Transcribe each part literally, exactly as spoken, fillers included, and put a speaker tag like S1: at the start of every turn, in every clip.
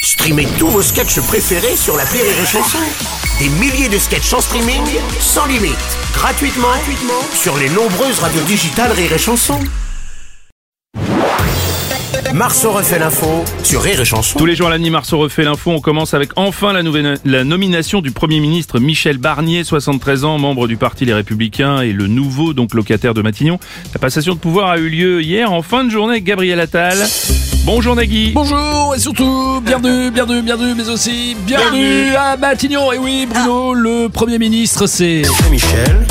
S1: Streamez tous vos sketchs préférés sur l'appli Rire et Chanson. Des milliers de sketchs en streaming, sans limite, gratuitement, gratuitement sur les nombreuses radios digitales Rire et Chanson. Marceau refait l'info sur Rire et Chanson.
S2: Tous les jours à la nuit, Marceau refait l'info. On commence avec enfin la, nouvelle, la nomination du Premier ministre Michel Barnier, soixante-treize ans, membre du Parti Les Républicains et le nouveau donc locataire de Matignon. La passation de pouvoir a eu lieu hier en fin de journée avec Gabriel Attal. Bonjour Nagui.
S3: Bonjour et surtout bienvenue, bienvenue, bienvenue, mais aussi bienvenue, bienvenue. à Matignon. Et oui, Bruno, le Premier ministre, c'est...
S1: C'est Michel.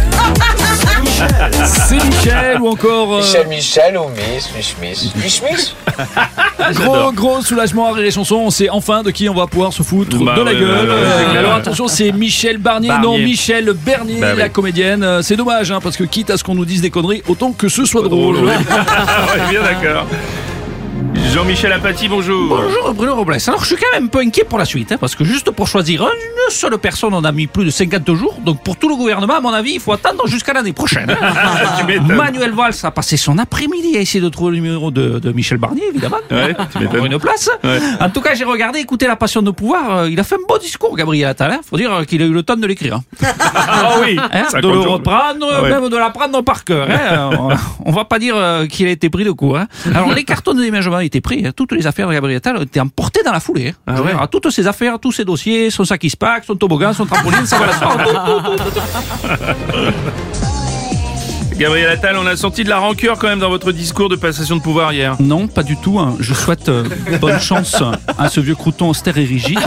S3: C'est Michel ou encore... Euh...
S4: Michel, Michel ou Miss, Miss, Miss, Miss, Miss.
S3: Gros, gros soulagement à Rire et Chanson. On sait enfin de qui on va pouvoir se foutre
S2: bah,
S3: de la
S2: ouais,
S3: gueule.
S2: ouais, ouais,
S3: euh,
S2: ouais.
S3: Alors attention, c'est Michel Barnier,
S2: Barnier.
S3: non Michel Bernier,
S2: bah,
S3: la
S2: oui.
S3: comédienne. Euh, C'est dommage, hein, parce que quitte à ce qu'on nous dise des conneries, autant que ce soit drôle.
S2: Ouais, bien d'accord. Jean-Michel Apathy, bonjour.
S5: Bonjour Bruno Robles. Alors je suis quand même un peu inquiet pour la suite, hein, parce que juste pour choisir une seule personne, on a mis plus de cinquante jours. Donc pour tout le gouvernement, à mon avis, il faut attendre jusqu'à l'année prochaine.
S2: Tu m'étonnes.
S5: Manuel Valls a passé son après-midi à essayer de trouver le numéro de, de Michel Barnier, évidemment.
S2: Ouais, tu m'étonnes.
S5: Pour une place.
S2: Ouais.
S5: En tout cas, j'ai regardé, écouté La Passion de pouvoir. euh, il a fait un beau discours, Gabriel Attal. Hein. Faut dire euh, qu'il a eu le temps de l'écrire. Hein.
S2: Ah oui,
S5: Hein,
S2: ça
S5: de le
S2: compte sur-
S5: reprendre,
S2: Ah ouais.
S5: même de l'apprendre par cœur. Hein. on, on va pas dire euh, qu'il a été pris de court. Hein. Alors les cartons de déménagement étaient pris. Hein. Toutes les affaires de Gabriel Attal ont été emportées dans la foulée. Hein.
S2: Ah
S5: Je veux
S2: ouais.
S5: dire, toutes ses affaires, tous ses dossiers, son sac ispac, son toboggan, son trampoline, sa relation. Tout, tout, tout, tout.
S2: Gabriel Attal, on a senti de la rancœur quand même dans votre discours de passation de pouvoir hier.
S5: Non, pas du tout. Hein. Je souhaite euh, bonne chance à ce vieux crouton austère et rigide.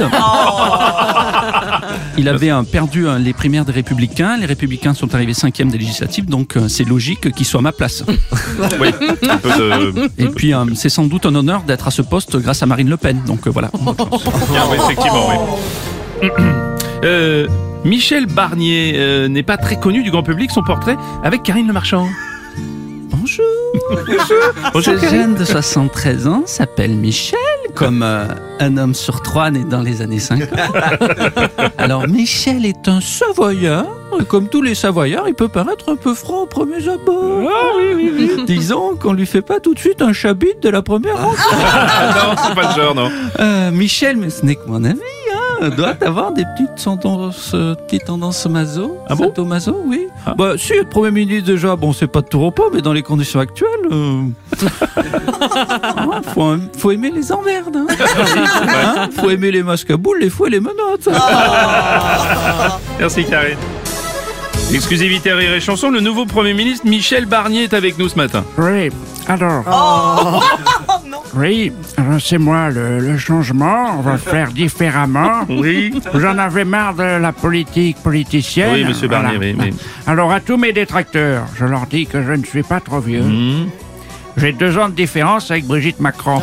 S5: Il avait euh, perdu euh, les primaires des Républicains. Les Républicains sont arrivés cinquième des législatives, donc euh, c'est logique qu'il soit à ma place.
S2: Oui, un peu de...
S5: Et puis, euh, c'est sans doute un honneur d'être à ce poste grâce à Marine Le Pen. Donc euh, voilà.
S2: Bien, oui, effectivement, oui. Euh, Michel Barnier euh, n'est pas très connu du grand public, son portrait avec Karine Le Marchand.
S5: Bonjour.
S2: Bonjour,
S5: Ce jeune de soixante-treize ans s'appelle Michel, comme euh, un homme sur trois né dans les années cinquante. Alors Michel est un Savoyard, et comme tous les Savoyards, il peut paraître un peu franc au premier abord.
S2: Ah oui, oui, oui.
S5: Disons qu'on lui fait pas tout de suite un chabit de la première rencontre.
S2: non, c'est pas le genre, non.
S5: Euh, Michel, mais ce n'est que mon avis, hein, doit avoir des petites tendances, euh, petites tendances maso.
S2: Ah bon
S5: Sadomaso, oui.
S2: Ah.
S5: Bah, si, le Premier ministre, déjà, bon, c'est pas de tout repos, mais dans les conditions actuelles, euh... hein, faut, faut aimer les emmerdes. Hein. Hein, faut aimer les masques à boules, les fouets et les menottes.
S2: Merci Karine. Exclusivité Rire et Chanson, le nouveau Premier ministre Michel Barnier est avec nous ce matin.
S6: Oui, alors. Oui, alors c'est moi le, le changement, on va le faire différemment.
S2: Oui.
S6: Vous en avez marre de la politique politicienne.
S2: Oui, monsieur Barnier, oui, oui.
S6: Alors à tous mes détracteurs, je leur dis que je ne suis pas trop vieux.
S2: Mmh.
S6: J'ai deux ans de différence avec Brigitte Macron.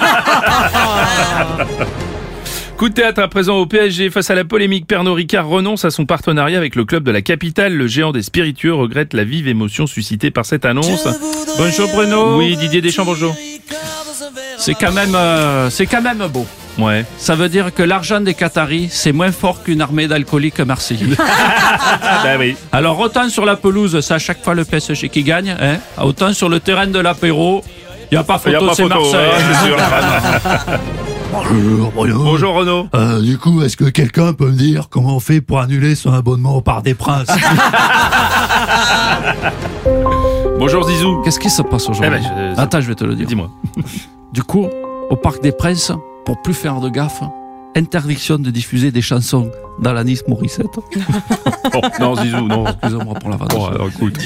S2: Coup de théâtre à présent au P S G. Face à la polémique, Pernod Ricard renonce à son partenariat avec le club de la capitale. Le géant des spiritueux regrette la vive émotion suscitée par cette annonce.
S5: Bonjour Bruno.
S2: Oui, Didier Deschamps, bonjour.
S5: C'est quand même, euh, c'est quand même beau.
S2: Ouais.
S5: Ça veut dire que l'argent des Qataris, c'est moins fort qu'une armée d'alcooliques marseillais.
S2: Bah oui.
S5: Alors autant sur la pelouse, c'est à chaque fois le P S G qui gagne, hein. Autant sur le terrain de l'apéro, il n'y a pas
S2: Il y a
S5: photo,
S2: pas
S5: c'est
S2: photo,
S5: Marseille.
S2: ouais, c'est sûr.
S7: Bonjour Bruno.
S2: Bonjour Renaud.
S7: Euh, du coup, est-ce que quelqu'un peut me dire comment on fait pour annuler son abonnement au Parc des Princes?
S2: Bonjour Zizou.
S5: Qu'est-ce qui se passe aujourd'hui?
S2: Eh ben, je-
S5: Attends, je vais te le dire.
S2: Dis-moi.
S5: Du coup, au Parc des Princes, pour plus faire de gaffe, interdiction de diffuser des chansons d'Alanis Morissette.
S2: Bon, non Zizou, non.
S5: Excusez-moi pour la vanne.
S2: Bon, alors écoute.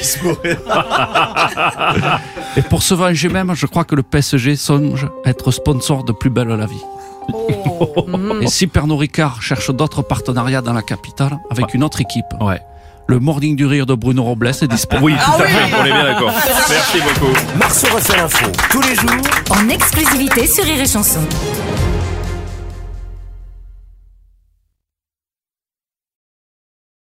S5: Et pour se venger même, je crois que le P S G songe à être sponsor de Plus belle la vie. Et si Pernod Ricard cherche d'autres partenariats dans la capitale, avec une autre équipe,
S2: Ouais.
S5: le Morning du Rire de Bruno Robles est disponible.
S2: Oui, tout à fait, on est bien d'accord. Merci beaucoup.
S1: Marceau refait l'info tous les jours
S8: En exclusivité sur Rire et Chanson.